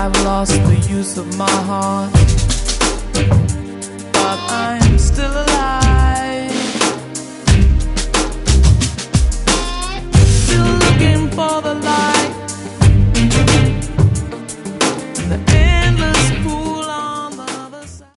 I've lost the use of my heart, but I'm still alive, still looking for the light.